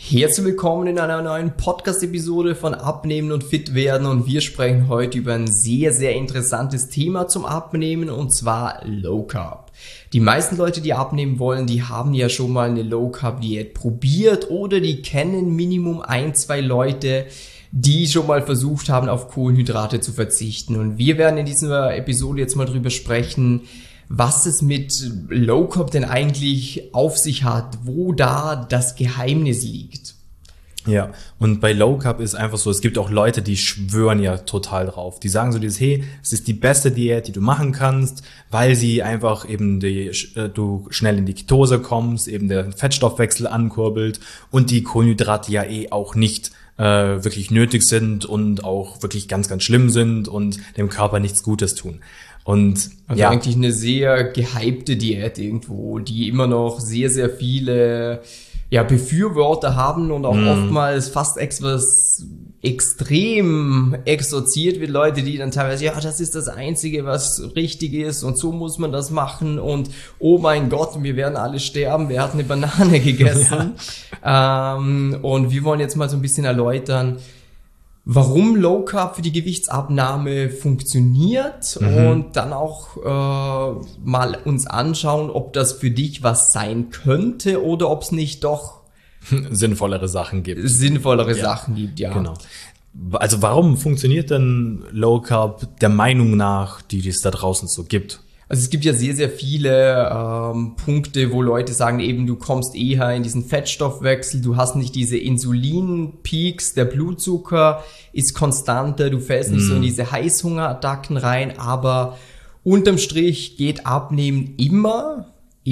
Herzlich willkommen in einer neuen Podcast-Episode von Abnehmen und Fit werden, und wir sprechen heute über ein sehr, sehr interessantes Thema zum Abnehmen, und zwar Low Carb. Die meisten Leute, die abnehmen wollen, die haben ja schon mal eine Low Carb Diät probiert oder die kennen Minimum 1-2 Leute, die schon mal versucht haben, auf Kohlenhydrate zu verzichten. Und wir werden in dieser Episode jetzt mal drüber sprechen, was es mit Low Carb denn eigentlich auf sich hat, wo da das Geheimnis liegt. Ja, und bei Low Carb ist einfach so, es gibt auch Leute, die schwören ja total drauf. Die sagen so dieses, hey, es ist die beste Diät, die du machen kannst, weil sie einfach eben du schnell in die Ketose kommst, eben der Fettstoffwechsel ankurbelt und die Kohlenhydrate ja auch nicht wirklich nötig sind und auch wirklich ganz, ganz schlimm sind und dem Körper nichts Gutes tun. Und also ja, eigentlich eine sehr gehypte Diät irgendwo, die immer noch sehr, sehr viele Befürworter haben und auch oftmals fast etwas extrem exorziert wird. Leute, die dann teilweise, das ist das Einzige, was richtig ist und so muss man das machen und oh mein Gott, wir werden alle sterben, wer hat eine Banane gegessen? Ja. Und wir wollen jetzt mal so ein bisschen erläutern, warum Low Carb für die Gewichtsabnahme funktioniert und dann auch mal uns anschauen, ob das für dich was sein könnte oder ob es nicht doch sinnvollere Sachen gibt. Sachen gibt, ja. Genau. Also warum funktioniert denn Low Carb der Meinung nach, die es da draußen so gibt? Also es gibt ja sehr, sehr viele Punkte, wo Leute sagen, eben du kommst eher in diesen Fettstoffwechsel, du hast nicht diese Insulinpeaks, der Blutzucker ist konstanter, du fällst nicht so in diese Heißhungerattacken rein, aber unterm Strich geht Abnehmen immer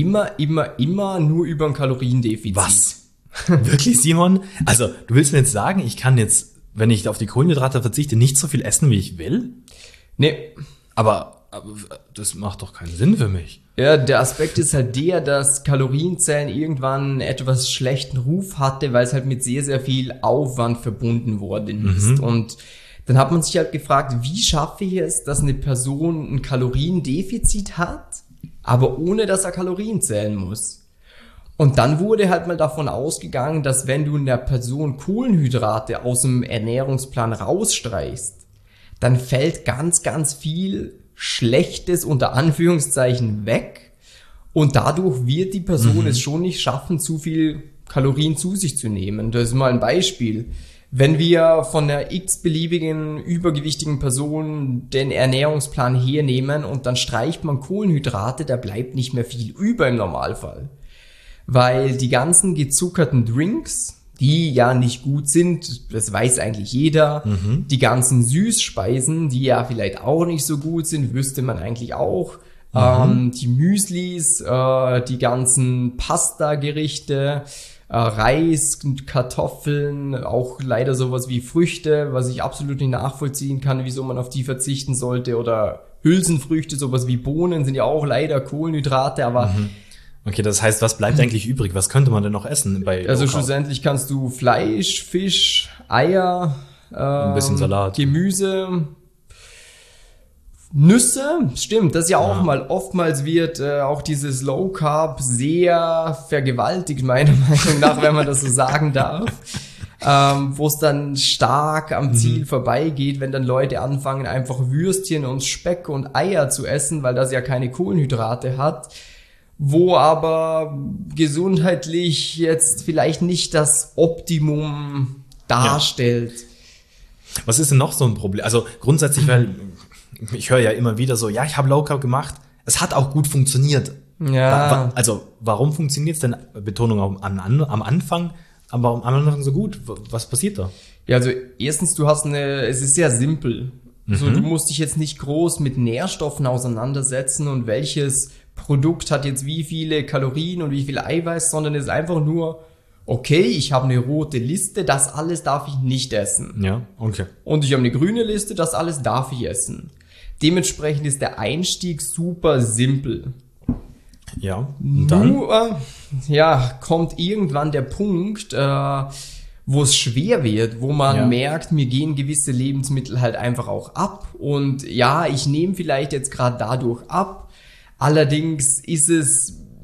nur über ein Kaloriendefizit. Was? Wirklich, Simon? Also du willst mir jetzt sagen, ich kann jetzt, wenn ich auf die Kohlenhydrate verzichte, nicht so viel essen, wie ich will? Nee. Aber das macht doch keinen Sinn für mich. Ja, der Aspekt ist halt der, dass Kalorienzählen irgendwann einen etwas schlechten Ruf hatte, weil es halt mit sehr, sehr viel Aufwand verbunden worden ist. Und dann hat man sich halt gefragt, wie schaffe ich es, dass eine Person ein Kaloriendefizit hat, aber ohne, dass er Kalorien zählen muss. Und dann wurde halt mal davon ausgegangen, dass wenn du einer Person Kohlenhydrate aus dem Ernährungsplan rausstreichst, dann fällt ganz, ganz viel Schlechtes unter Anführungszeichen weg und dadurch wird die Person es schon nicht schaffen, zu viel Kalorien zu sich zu nehmen. Das ist mal ein Beispiel. Wenn wir von einer x-beliebigen übergewichtigen Person den Ernährungsplan hernehmen und dann streicht man Kohlenhydrate, da bleibt nicht mehr viel über im Normalfall. Weil die ganzen gezuckerten Drinks, die ja nicht gut sind, das weiß eigentlich jeder. Die ganzen Süßspeisen, die ja vielleicht auch nicht so gut sind, wüsste man eigentlich auch. Die Müslis, die ganzen Pasta-Gerichte, Reis, Kartoffeln, auch leider sowas wie Früchte, was ich absolut nicht nachvollziehen kann, wieso man auf die verzichten sollte. Oder Hülsenfrüchte, sowas wie Bohnen, sind ja auch leider Kohlenhydrate, aber Okay, das heißt, was bleibt eigentlich übrig? Was könnte man denn noch essen bei Also schlussendlich kannst du Fleisch, Fisch, Eier, ein bisschen Salat, Gemüse, Nüsse, stimmt, das ist ja auch mal, oftmals wird auch dieses Low Carb sehr vergewaltigt, meiner Meinung nach, wenn man das so sagen darf. Wo es dann stark am Ziel vorbeigeht, wenn dann Leute anfangen, einfach Würstchen und Speck und Eier zu essen, weil das ja keine Kohlenhydrate hat. Wo aber gesundheitlich jetzt vielleicht nicht das Optimum darstellt. Ja. Was ist denn noch so ein Problem? Also grundsätzlich, weil ich höre ja immer wieder so, ich habe Low Carb gemacht, es hat auch gut funktioniert. Ja. Also warum funktioniert es denn, Betonung am Anfang, aber am Anfang so gut? Was passiert da? Ja, also erstens, es ist sehr simpel. Also du musst dich jetzt nicht groß mit Nährstoffen auseinandersetzen und welches Produkt hat jetzt wie viele Kalorien und wie viel Eiweiß, sondern es ist einfach nur, okay, ich habe eine rote Liste, das alles darf ich nicht essen. Ja, okay. Und ich habe eine grüne Liste, das alles darf ich essen. Dementsprechend ist der Einstieg super simpel. Ja, und dann? Nur, kommt irgendwann der Punkt, wo es schwer wird, wo man merkt, mir gehen gewisse Lebensmittel halt einfach auch ab. Und ich nehme vielleicht jetzt gerade dadurch ab. Allerdings ist es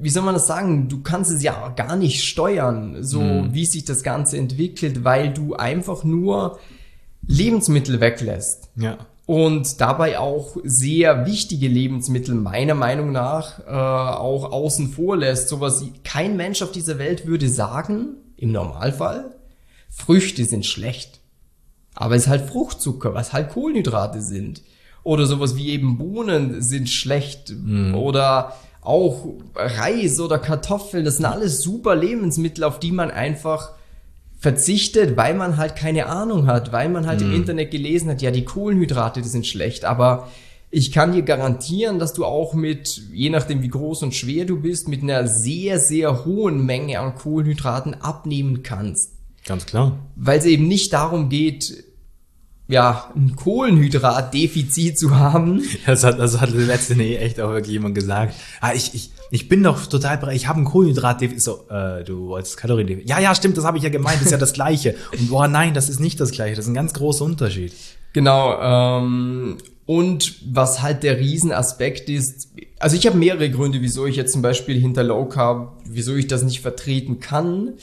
wie soll man das sagen, du kannst es ja gar nicht steuern, so wie sich das Ganze entwickelt, weil du einfach nur Lebensmittel weglässt. Ja. Und dabei auch sehr wichtige Lebensmittel meiner Meinung nach auch außen vor lässt. Sowas, kein Mensch auf dieser Welt würde sagen, im Normalfall, Früchte sind schlecht. Aber es ist halt Fruchtzucker, was halt Kohlenhydrate sind. Oder sowas wie eben Bohnen sind schlecht. Oder auch Reis oder Kartoffeln, das sind alles super Lebensmittel, auf die man einfach verzichtet, weil man halt keine Ahnung hat, weil man halt im Internet gelesen hat, ja, die Kohlenhydrate, die sind schlecht, aber ich kann dir garantieren, dass du auch mit, je nachdem wie groß und schwer du bist, mit einer sehr, sehr hohen Menge an Kohlenhydraten abnehmen kannst. Ganz klar. Weil es eben nicht darum geht, ja, ein Kohlenhydratdefizit zu haben. Das hat letzte echt auch wirklich jemand gesagt. Ich bin doch total bereit, ich habe ein Kohlenhydratdefizit. So, du wolltest Kaloriendefizit. Ja, stimmt, das habe ich ja gemeint, das ist ja das Gleiche. Und boah, nein, das ist nicht das Gleiche, das ist ein ganz großer Unterschied. Genau, und was halt der Riesenaspekt ist, also ich habe mehrere Gründe, wieso ich jetzt zum Beispiel hinter Low Carb, wieso ich das nicht vertreten kann.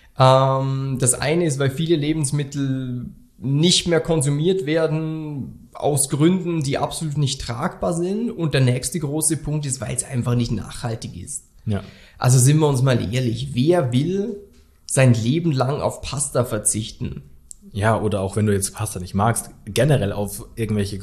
Das eine ist, weil viele Lebensmittel nicht mehr konsumiert werden aus Gründen, die absolut nicht tragbar sind. Und der nächste große Punkt ist, weil es einfach nicht nachhaltig ist. Ja. Also sind wir uns mal ehrlich, wer will sein Leben lang auf Pasta verzichten? Ja, oder auch wenn du jetzt Pasta nicht magst, generell auf irgendwelche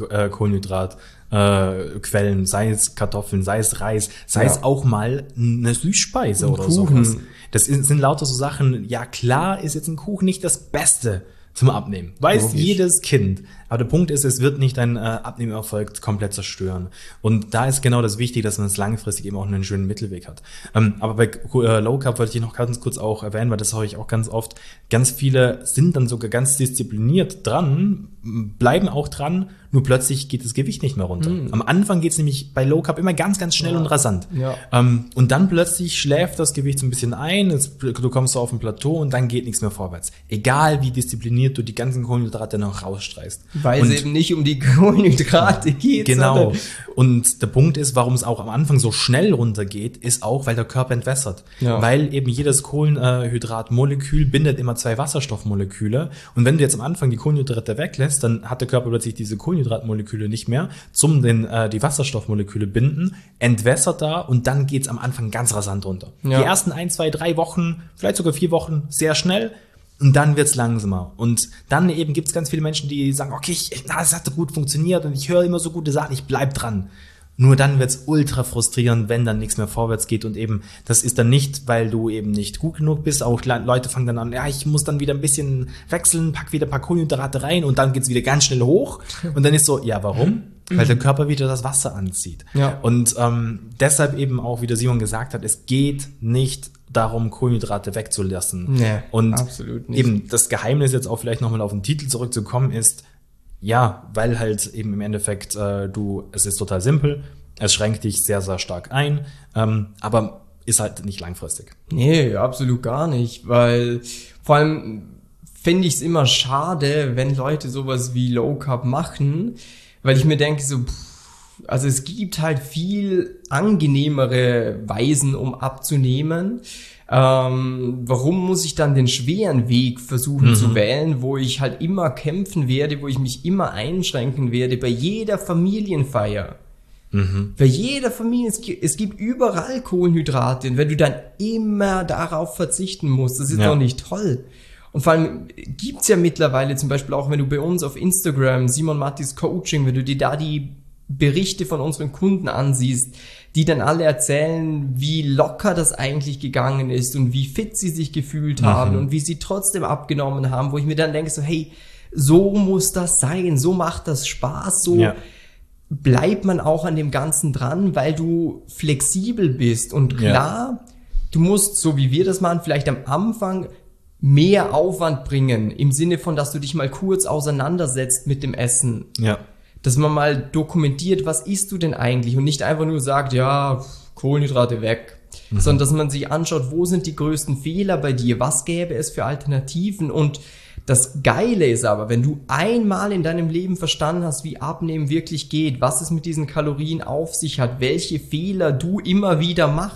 Kohlenhydratquellen, sei es Kartoffeln, sei es Reis, sei es auch mal eine Süßspeise oder Kuchen. Sowas. Das sind lauter so Sachen, ja klar ist jetzt ein Kuchen nicht das Beste zum Abnehmen. Weiß jedes Kind. Aber der Punkt ist, es wird nicht deinen Abnehmerfolg komplett zerstören. Und da ist genau das Wichtige, dass man es langfristig eben auch einen schönen Mittelweg hat. Aber bei Low Carb wollte ich noch ganz kurz auch erwähnen, weil das höre ich auch ganz oft. Ganz viele sind dann sogar ganz diszipliniert dran, bleiben auch dran, nur plötzlich geht das Gewicht nicht mehr runter. Am Anfang geht es nämlich bei Low Carb immer ganz, ganz schnell und rasant. Ja. Und dann plötzlich schläft das Gewicht so ein bisschen ein, du kommst so auf ein Plateau und dann geht nichts mehr vorwärts. Egal wie diszipliniert du die ganzen Kohlenhydrate noch rausstreichst. Weil es eben nicht um die Kohlenhydrate geht. Genau. Und der Punkt ist, warum es auch am Anfang so schnell runtergeht, ist auch, weil der Körper entwässert. Ja. Weil eben jedes Kohlenhydratmolekül bindet immer 2 Wasserstoffmoleküle. Und wenn du jetzt am Anfang die Kohlenhydrate weglässt, dann hat der Körper plötzlich diese Kohlenhydratmoleküle nicht mehr, zum die Wasserstoffmoleküle binden, entwässert da und dann geht's am Anfang ganz rasant runter. Ja. Die ersten 1, 2, 3 Wochen, vielleicht sogar 4 Wochen, sehr schnell. Und dann wird's langsamer. Und dann eben gibt's ganz viele Menschen, die sagen, okay, es hat gut funktioniert und ich höre immer so gute Sachen, ich bleib dran. Nur dann wird's ultra frustrierend, wenn dann nichts mehr vorwärts geht und eben, das ist dann nicht, weil du eben nicht gut genug bist. Auch Leute fangen dann an, ja, ich muss dann wieder ein bisschen wechseln, pack wieder ein paar Kohlenhydrate rein und dann geht's wieder ganz schnell hoch. Und dann ist so, ja, warum? Weil der Körper wieder das Wasser anzieht. Ja. Und deshalb eben auch, wie der Simon gesagt hat, es geht nicht darum, Kohlenhydrate wegzulassen. Nee, und absolut nicht. Eben das Geheimnis jetzt auch vielleicht nochmal auf den Titel zurückzukommen ist, ja, weil halt eben im Endeffekt es ist total simpel, es schränkt dich sehr, sehr stark ein, aber ist halt nicht langfristig. Nee, absolut gar nicht, weil vor allem finde ich es immer schade, wenn Leute sowas wie Low Carb machen, weil ich mir denke so, also es gibt halt viel angenehmere Weisen, um abzunehmen. Warum muss ich dann den schweren Weg versuchen zu wählen, wo ich halt immer kämpfen werde, wo ich mich immer einschränken werde, bei jeder Familienfeier. Bei jeder Familie, es gibt überall Kohlenhydrate, und wenn du dann immer darauf verzichten musst, das ist doch nicht toll. Und vor allem gibt's ja mittlerweile zum Beispiel auch, wenn du bei uns auf Instagram, Simon Mattis Coaching, wenn du dir da die Berichte von unseren Kunden ansiehst, die dann alle erzählen, wie locker das eigentlich gegangen ist und wie fit sie sich gefühlt haben und wie sie trotzdem abgenommen haben, wo ich mir dann denke so, hey, so muss das sein, so macht das Spaß, so bleibt man auch an dem Ganzen dran, weil du flexibel bist und klar, du musst, so wie wir das machen, vielleicht am Anfang mehr Aufwand bringen, im Sinne von, dass du dich mal kurz auseinandersetzt mit dem Essen. Ja. Dass man mal dokumentiert, was isst du denn eigentlich und nicht einfach nur sagt, ja, Kohlenhydrate weg, sondern dass man sich anschaut, wo sind die größten Fehler bei dir, was gäbe es für Alternativen. Und das Geile ist aber, wenn du einmal in deinem Leben verstanden hast, wie Abnehmen wirklich geht, was es mit diesen Kalorien auf sich hat, welche Fehler du immer wieder machst,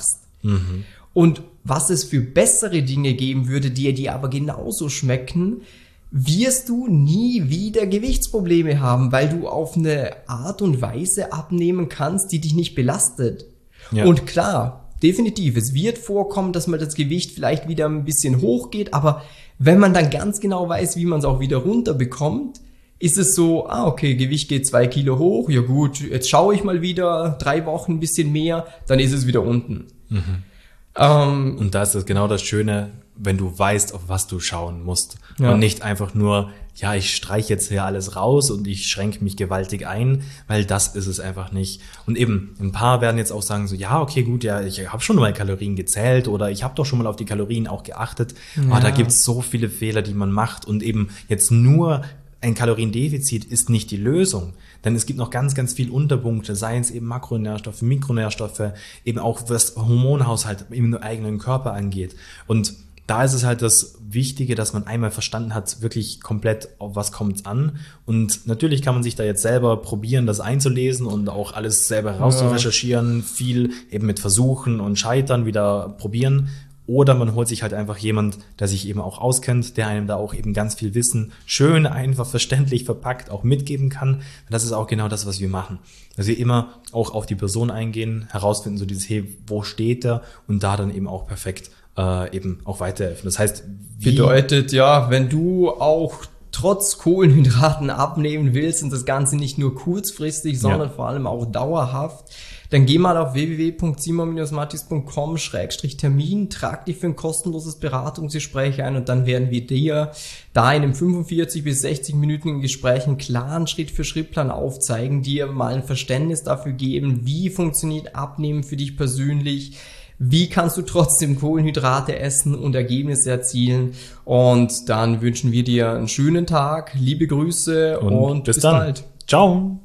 Und was es für bessere Dinge geben würde, die dir aber genauso schmecken, wirst du nie wieder Gewichtsprobleme haben, weil du auf eine Art und Weise abnehmen kannst, die dich nicht belastet. Ja. Und klar, definitiv, es wird vorkommen, dass mal das Gewicht vielleicht wieder ein bisschen hochgeht, aber wenn man dann ganz genau weiß, wie man es auch wieder runterbekommt, ist es so, okay, Gewicht geht 2 Kilo hoch, ja gut, jetzt schaue ich mal wieder 3 Wochen ein bisschen mehr, dann ist es wieder unten. Und das ist genau das Schöne, wenn du weißt, auf was du schauen musst. Ja. Und nicht einfach nur, ja, ich streiche jetzt hier alles raus und ich schränke mich gewaltig ein, weil das ist es einfach nicht. Und eben, ein paar werden jetzt auch sagen so, ja, okay, gut, ja, ich habe schon mal Kalorien gezählt oder ich habe doch schon mal auf die Kalorien auch geachtet. Ja. Aber da gibt es so viele Fehler, die man macht. Und eben jetzt nur ein Kaloriendefizit ist nicht die Lösung, denn es gibt noch ganz, ganz viel Unterpunkte, seien es eben Makronährstoffe, Mikronährstoffe, eben auch was Hormonhaushalt im eigenen Körper angeht. Und da ist es halt das Wichtige, dass man einmal verstanden hat, wirklich komplett, auf was kommt es an. Und natürlich kann man sich da jetzt selber probieren, das einzulesen und auch alles selber rauszurecherchieren, viel eben mit Versuchen und Scheitern wieder probieren. Oder man holt sich halt einfach jemand, der sich eben auch auskennt, der einem da auch eben ganz viel Wissen schön, einfach, verständlich verpackt auch mitgeben kann. Und das ist auch genau das, was wir machen. Dass wir immer auch auf die Person eingehen, herausfinden, so dieses, hey, wo steht der? Und da dann eben auch perfekt eben auch weiterhelfen. Das heißt, bedeutet, ja, wenn du auch trotz Kohlenhydraten abnehmen willst und das Ganze nicht nur kurzfristig, sondern vor allem auch dauerhaft, dann geh mal auf www.simon-mattis.com/Termin, trag dich für ein kostenloses Beratungsgespräch ein und dann werden wir dir da in einem 45 bis 60-minütigen Gespräch einen klaren Schritt-für-Schritt-Plan aufzeigen, dir mal ein Verständnis dafür geben, wie funktioniert Abnehmen für dich persönlich, wie kannst du trotzdem Kohlenhydrate essen und Ergebnisse erzielen. Und dann wünschen wir dir einen schönen Tag, liebe Grüße und bis bald. Ciao.